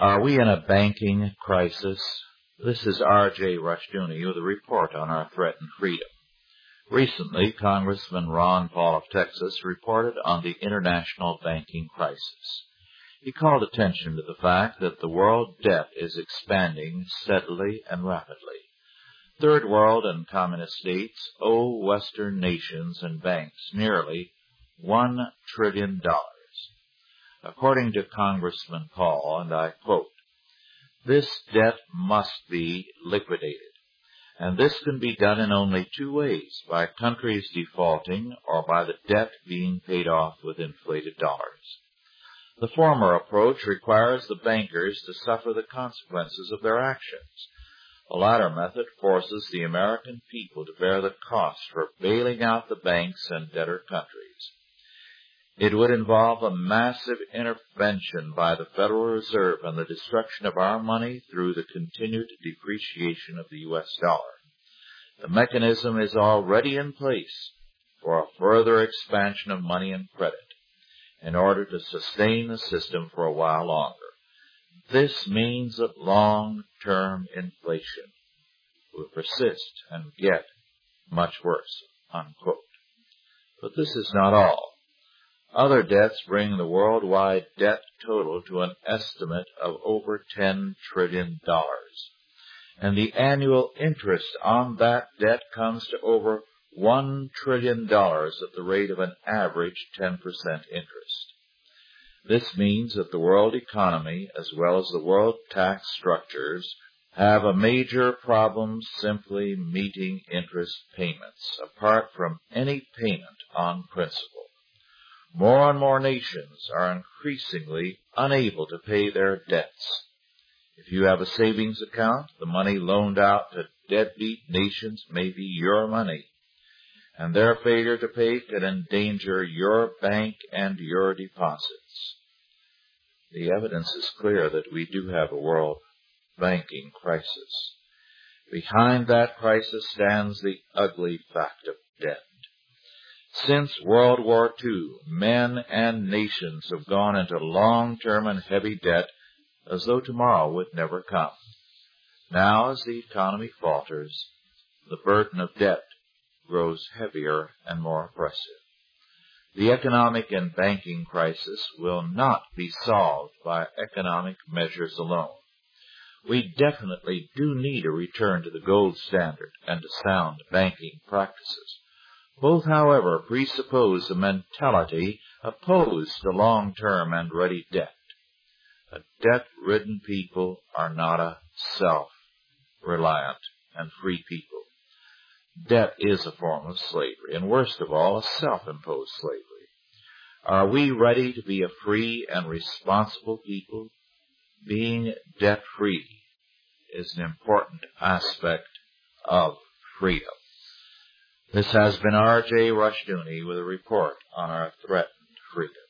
Are we in a banking crisis? This is R.J. Rushdoony with a report on our threatened freedom. Recently, Congressman Ron Paul of Texas reported on the international banking crisis. He called attention to the fact that the world debt is expanding steadily and rapidly. Third world and communist states owe Western nations and banks nearly $1 trillion. According to Congressman Paul, and I quote, "This debt must be liquidated, and this can be done in only two ways, by countries defaulting or by the debt being paid off with inflated dollars. The former approach requires the bankers to suffer the consequences of their actions. The latter method forces the American people to bear the cost for bailing out the banks and debtor countries. It would involve a massive intervention by the Federal Reserve and the destruction of our money through the continued depreciation of the U.S. dollar. The mechanism is already in place for a further expansion of money and credit in order to sustain the system for a while longer. This means that long-term inflation will persist and get much worse," unquote. But this is not all. Other debts bring the worldwide debt total to an estimate of over $10 trillion. And the annual interest on that debt comes to over $1 trillion at the rate of an average 10% interest. This means that the world economy, as well as the world tax structures, have a major problem simply meeting interest payments, apart from any payment on principal. More and more nations are increasingly unable to pay their debts. If you have a savings account, the money loaned out to deadbeat nations may be your money, and their failure to pay can endanger your bank and your deposits. The evidence is clear that we do have a world banking crisis. Behind that crisis stands the ugly fact of debt. Since World War II, men and nations have gone into long-term and heavy debt as though tomorrow would never come. Now, as the economy falters, the burden of debt grows heavier and more oppressive. The economic and banking crisis will not be solved by economic measures alone. We definitely do need a return to the gold standard and to sound banking practices. Both, however, presuppose a mentality opposed to long-term and ready debt. A debt-ridden people are not a self-reliant and free people. Debt is a form of slavery, and worst of all, a self-imposed slavery. Are we ready to be a free and responsible people? Being debt-free is an important aspect of freedom. This has been R.J. Rushdoony with a report on our threatened freedom.